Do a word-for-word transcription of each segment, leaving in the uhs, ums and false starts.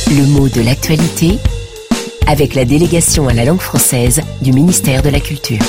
Le mot de l'actualité avec la délégation à la langue française du ministère de la Culture.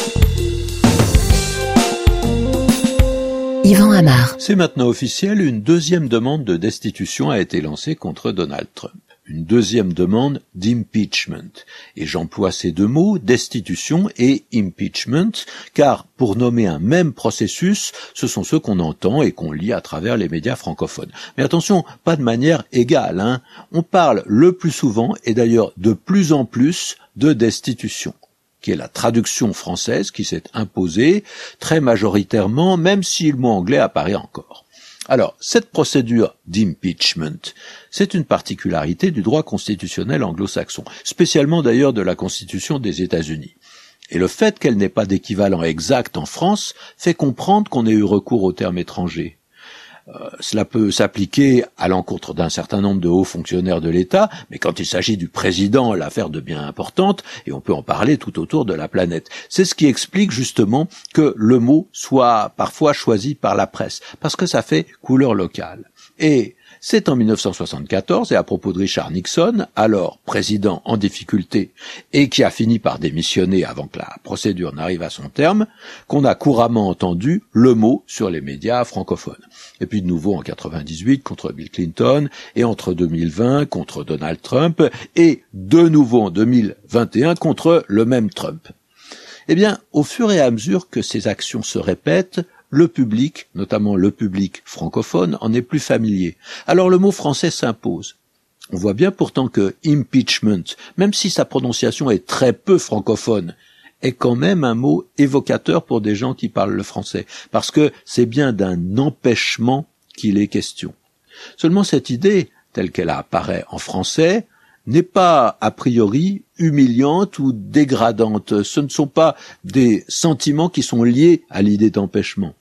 Yvan Amar. C'est maintenant officiel, une deuxième demande de destitution a été lancée contre Donald Trump. Une deuxième demande d'impeachment. Et j'emploie ces deux mots, destitution et impeachment, car pour nommer un même processus, ce sont ceux qu'on entend et qu'on lit à travers les médias francophones. Mais attention, pas de manière égale, hein. On parle le plus souvent, et d'ailleurs de plus en plus, de destitution, qui est la traduction française qui s'est imposée très majoritairement, même si le mot anglais apparaît encore. Alors, cette procédure d'impeachment, c'est une particularité du droit constitutionnel anglo-saxon, spécialement d'ailleurs de la Constitution des États-Unis. Et le fait qu'elle n'ait pas d'équivalent exact en France fait comprendre qu'on ait eu recours au terme étranger. Euh, cela peut s'appliquer à l'encontre d'un certain nombre de hauts fonctionnaires de l'État, mais quand il s'agit du président, l'affaire devient importante, et on peut en parler tout autour de la planète. C'est ce qui explique justement que le mot soit parfois choisi par la presse, parce que ça fait couleur locale. Et c'est en mille neuf cent soixante-quatorze, et à propos de Richard Nixon, alors président en difficulté, et qui a fini par démissionner avant que la procédure n'arrive à son terme, qu'on a couramment entendu le mot sur les médias francophones. Et puis de nouveau en quatre-vingt-dix-huit contre Bill Clinton, et entre deux mille vingt contre Donald Trump, et de nouveau en deux mille vingt et un contre le même Trump. Eh bien, au fur et à mesure que ces actions se répètent, le public, notamment le public francophone, en est plus familier. Alors le mot français s'impose. On voit bien pourtant que impeachment, même si sa prononciation est très peu francophone, est quand même un mot évocateur pour des gens qui parlent le français, parce que c'est bien d'un empêchement qu'il est question. Seulement cette idée, telle qu'elle apparaît en français, n'est pas a priori humiliante ou dégradante. Ce ne sont pas des sentiments qui sont liés à l'idée d'empêchement.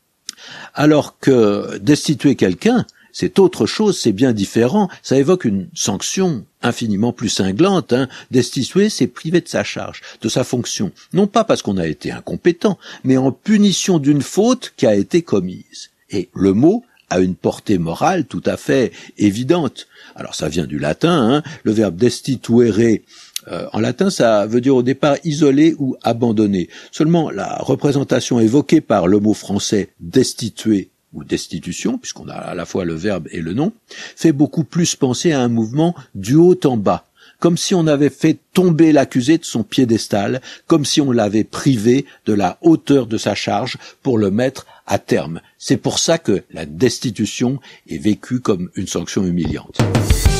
Alors que destituer quelqu'un, c'est autre chose, c'est bien différent, ça évoque une sanction infiniment plus cinglante. Hein. Destituer, c'est priver de sa charge, de sa fonction, non pas parce qu'on a été incompétent, mais en punition d'une faute qui a été commise. Et le mot a une portée morale tout à fait évidente. Alors ça vient du latin, hein, le verbe destituere, euh, en latin ça veut dire au départ isoler ou abandonner. Seulement la représentation évoquée par le mot français destituer ou destitution, puisqu'on a à la fois le verbe et le nom, fait beaucoup plus penser à un mouvement du haut en bas, comme si on avait fait tomber l'accusé de son piédestal, comme si on l'avait privé de la hauteur de sa charge pour le mettre à terme. C'est pour ça que la destitution est vécue comme une sanction humiliante.